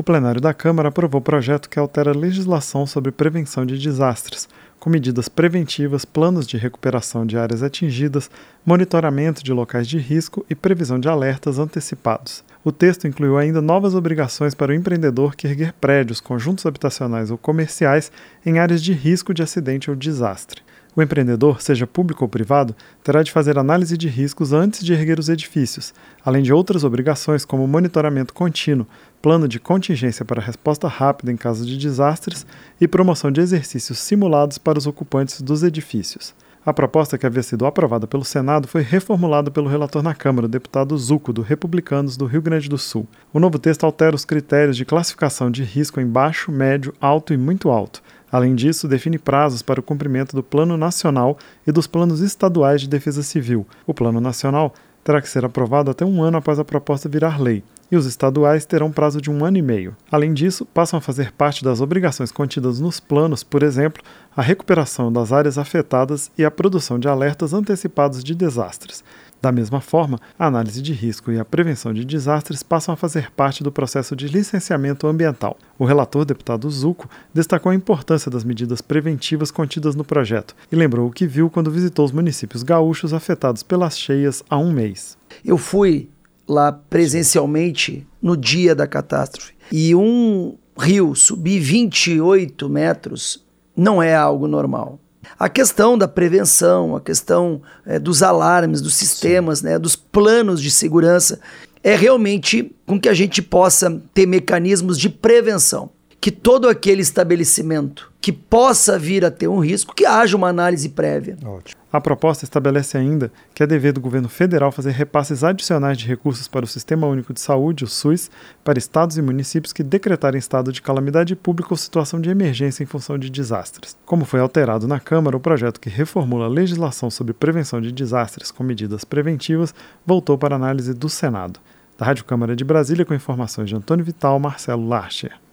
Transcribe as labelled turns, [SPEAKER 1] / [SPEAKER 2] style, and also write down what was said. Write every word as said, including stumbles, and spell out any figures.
[SPEAKER 1] plenário da Câmara aprovou o projeto que altera a legislação sobre prevenção de desastres, com medidas preventivas, planos de recuperação de áreas atingidas, monitoramento de locais de risco e previsão de alertas antecipados. O texto incluiu ainda novas obrigações para o empreendedor que erguer prédios, conjuntos habitacionais ou comerciais em áreas de risco de acidente ou desastre. O empreendedor, seja público ou privado, terá de fazer análise de riscos antes de erguer os edifícios, além de outras obrigações como monitoramento contínuo, plano de contingência para resposta rápida em caso de desastres e promoção de exercícios simulados para os ocupantes dos edifícios. A proposta, que havia sido aprovada pelo Senado, foi reformulada pelo relator na Câmara, o deputado Zucco, do Republicanos do Rio Grande do Sul. O novo texto altera os critérios de classificação de risco em baixo, médio, alto e muito alto. Além disso, define prazos para o cumprimento do Plano Nacional e dos planos estaduais de defesa civil. O Plano Nacional terá que ser aprovado até um ano após a proposta virar lei, e os estaduais terão prazo de um ano e meio. Além disso, passam a fazer parte das obrigações contidas nos planos, por exemplo, a recuperação das áreas afetadas e a produção de alertas antecipados de desastres. Da mesma forma, a análise de risco e a prevenção de desastres passam a fazer parte do processo de licenciamento ambiental. O relator, deputado Zucco, destacou a importância das medidas preventivas contidas no projeto e lembrou o que viu quando visitou os municípios gaúchos afetados pelas cheias há um mês.
[SPEAKER 2] Eu fui lá presencialmente no dia da catástrofe e um rio subir vinte e oito metros não é algo normal. A questão da prevenção, a questão é, dos alarmes, dos sistemas, né, dos planos de segurança, é realmente com que a gente possa ter mecanismos de prevenção. Que todo aquele estabelecimento que possa vir a ter um risco, que haja uma análise prévia.
[SPEAKER 1] Ótimo. A proposta estabelece ainda que é dever do governo federal fazer repasses adicionais de recursos para o Sistema Único de Saúde, o SUS, para estados e municípios que decretarem estado de calamidade pública ou situação de emergência em função de desastres. Como foi alterado na Câmara, o projeto que reformula a legislação sobre prevenção de desastres com medidas preventivas voltou para análise do Senado. Da Rádio Câmara de Brasília, com informações de Antônio Vital, Marcelo Larcher.